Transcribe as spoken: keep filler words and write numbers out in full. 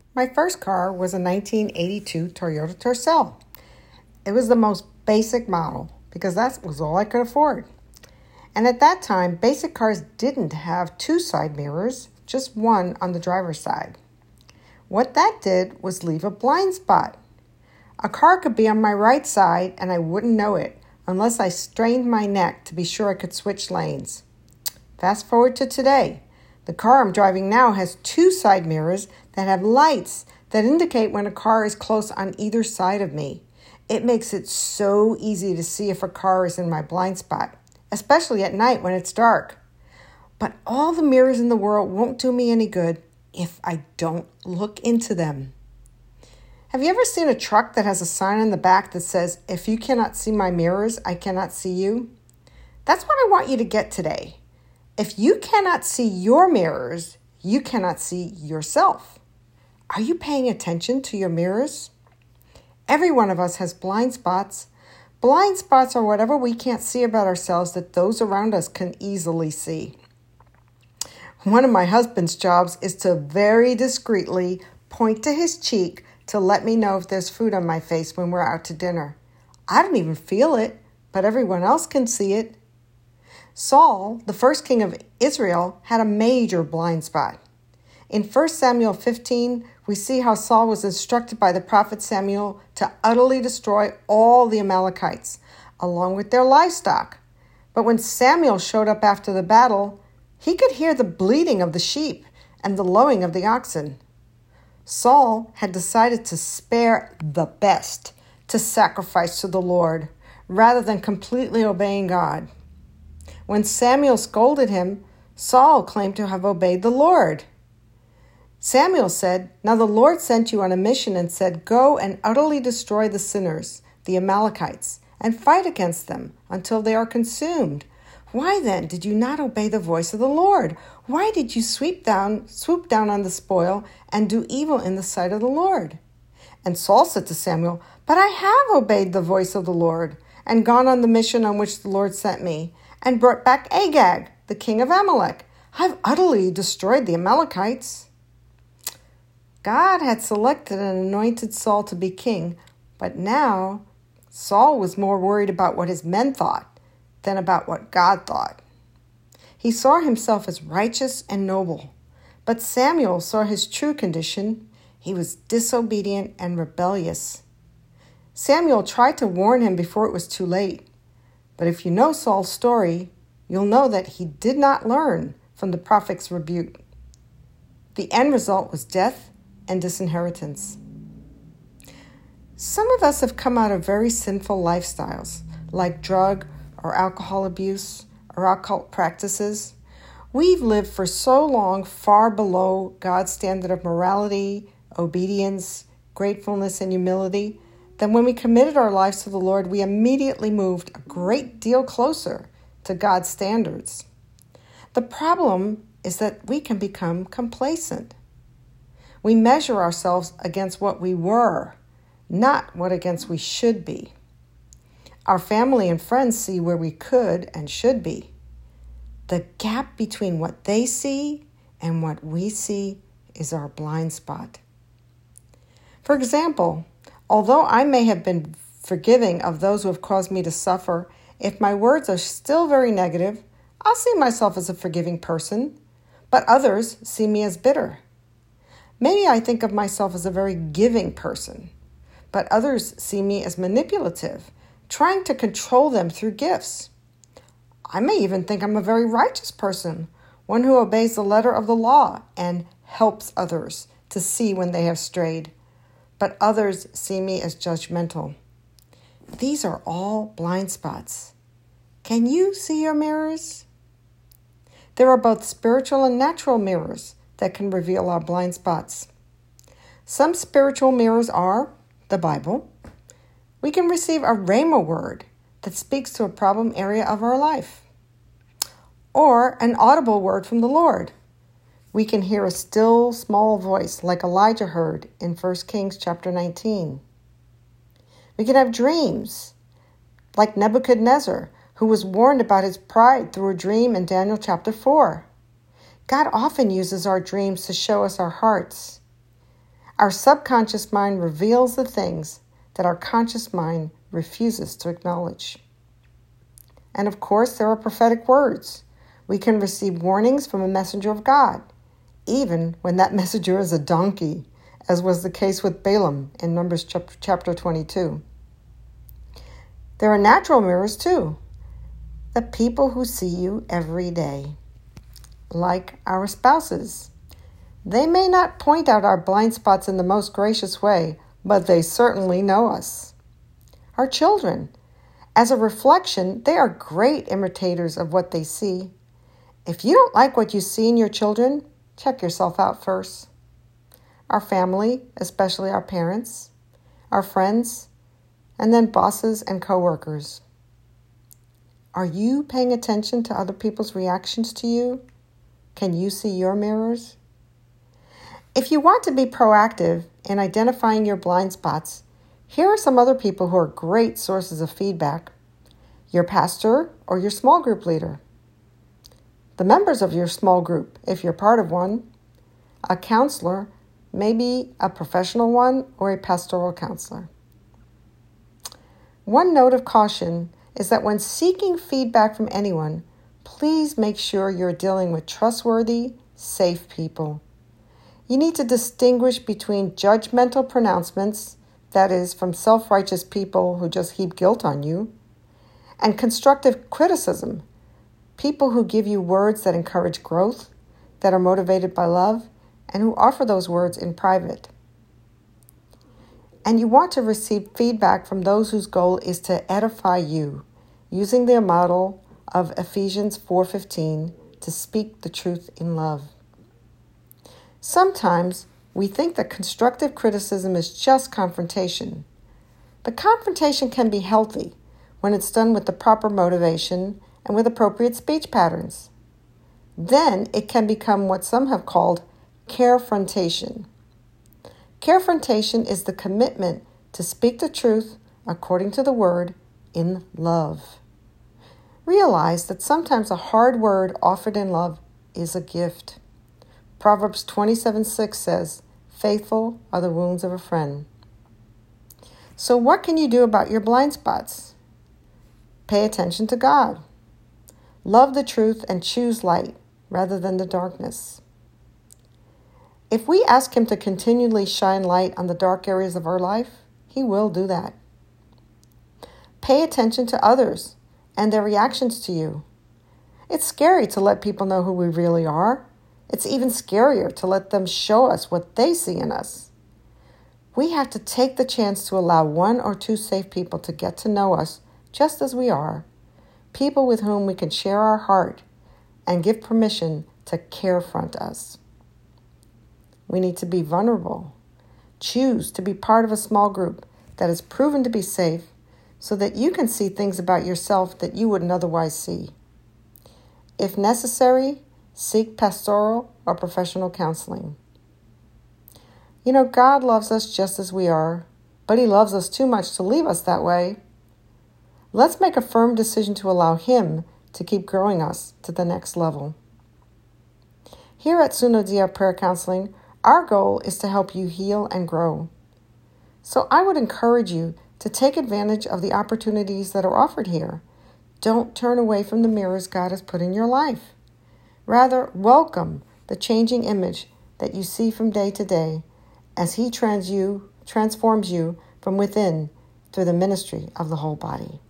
My first car was a nineteen eighty-two Toyota Tercel. It was the most basic model because that was all I could afford. And at that time, basic cars didn't have two side mirrors, just one on the driver's side. What that did was leave a blind spot. A car could be on my right side and I wouldn't know it unless I strained my neck to be sure I could switch lanes. Fast forward to today. The car I'm driving now has two side mirrors that have lights that indicate when a car is close on either side of me. It makes it so easy to see if a car is in my blind spot, especially at night when it's dark. But all the mirrors in the world won't do me any good if I don't look into them. Have you ever seen a truck that has a sign on the back that says, "If you cannot see my mirrors, I cannot see you"? That's what I want you to get today. If you cannot see your mirrors, you cannot see yourself. Are you paying attention to your mirrors? Every one of us has blind spots. Blind spots are whatever we can't see about ourselves that those around us can easily see. One of my husband's jobs is to very discreetly point to his cheek to let me know if there's food on my face when we're out to dinner. I don't even feel it, but everyone else can see it. Saul, the first king of Israel, had a major blind spot. In First Samuel fifteen, we see how Saul was instructed by the prophet Samuel to utterly destroy all the Amalekites, along with their livestock. But when Samuel showed up after the battle, he could hear the bleating of the sheep and the lowing of the oxen. Saul had decided to spare the best to sacrifice to the Lord, rather than completely obeying God. When Samuel scolded him, Saul claimed to have obeyed the Lord. Samuel said, "Now the Lord sent you on a mission and said, 'Go and utterly destroy the sinners, the Amalekites, and fight against them until they are consumed.' Why then did you not obey the voice of the Lord? Why did you sweep down, swoop down on the spoil and do evil in the sight of the Lord?" And Saul said to Samuel, "But I have obeyed the voice of the Lord and gone on the mission on which the Lord sent me, and brought back Agag, the king of Amalek. I've utterly destroyed the Amalekites." God had selected and anointed Saul to be king, but now Saul was more worried about what his men thought than about what God thought. He saw himself as righteous and noble, but Samuel saw his true condition. He was disobedient and rebellious. Samuel tried to warn him before it was too late. But if you know Saul's story, you'll know that he did not learn from the prophet's rebuke. The end result was death and disinheritance. Some of us have come out of very sinful lifestyles, like drug or alcohol abuse or occult practices. We've lived for so long far below God's standard of morality, obedience, gratefulness, and humility that when we committed our lives to the Lord, we immediately moved a great deal closer to God's standards. The problem is that we can become complacent. We measure ourselves against what we were, not what against we should be. Our family and friends see where we could and should be. The gap between what they see and what we see is our blind spot. For example, although I may have been forgiving of those who have caused me to suffer, if my words are still very negative, I'll see myself as a forgiving person, but others see me as bitter. Maybe I think of myself as a very giving person, but others see me as manipulative, trying to control them through gifts. I may even think I'm a very righteous person, one who obeys the letter of the law and helps others to see when they have strayed. But others see me as judgmental. These are all blind spots. Can you see your mirrors? There are both spiritual and natural mirrors that can reveal our blind spots. Some spiritual mirrors are the Bible. We can receive a rhema word that speaks to a problem area of our life, or an audible word from the Lord. We can hear a still, small voice like Elijah heard in First Kings chapter nineteen. We can have dreams like Nebuchadnezzar, who was warned about his pride through a dream in Daniel chapter four. God often uses our dreams to show us our hearts. Our subconscious mind reveals the things that our conscious mind refuses to acknowledge. And of course, there are prophetic words. We can receive warnings from a messenger of God, even when that messenger is a donkey, as was the case with Balaam in Numbers chapter twenty-two. There are natural mirrors too, the people who see you every day, like our spouses. They may not point out our blind spots in the most gracious way, but they certainly know us. Our children, as a reflection, they are great imitators of what they see. If you don't like what you see in your children, check yourself out first. Our family, especially our parents, our friends, and then bosses and coworkers. Are you paying attention to other people's reactions to you? Can you see your mirrors? If you want to be proactive in identifying your blind spots, here are some other people who are great sources of feedback. Your pastor or your small group leader. The members of your small group, if you're part of one. A counselor, maybe a professional one or a pastoral counselor. One note of caution is that when seeking feedback from anyone, please make sure you're dealing with trustworthy, safe people. You need to distinguish between judgmental pronouncements, that is, from self-righteous people who just heap guilt on you, and constructive criticism, people who give you words that encourage growth, that are motivated by love, and who offer those words in private. And you want to receive feedback from those whose goal is to edify you, using their model of Ephesians four fifteen to speak the truth in love. Sometimes we think that constructive criticism is just confrontation, but confrontation can be healthy when it's done with the proper motivation and with appropriate speech patterns. Then it can become what some have called carefrontation. Carefrontation is the commitment to speak the truth according to the word in love. Realize that sometimes a hard word offered in love is a gift. Proverbs twenty-seven six says, "Faithful are the wounds of a friend." So what can you do about your blind spots? Pay attention to God. Love the truth and choose light rather than the darkness. If we ask Him to continually shine light on the dark areas of our life, He will do that. Pay attention to others and their reactions to you. It's scary to let people know who we really are. It's even scarier to let them show us what they see in us. We have to take the chance to allow one or two safe people to get to know us just as we are, people with whom we can share our heart and give permission to carefront us. We need to be vulnerable. Choose to be part of a small group that is proven to be safe so that you can see things about yourself that you wouldn't otherwise see. If necessary, seek pastoral or professional counseling. You know, God loves us just as we are, but He loves us too much to leave us that way. Let's make a firm decision to allow Him to keep growing us to the next level. Here at Sunodia Prayer Counseling, our goal is to help you heal and grow. So I would encourage you to take advantage of the opportunities that are offered here. Don't turn away from the mirrors God has put in your life. Rather, welcome the changing image that you see from day to day as He trans you, transforms you from within through the ministry of the whole body.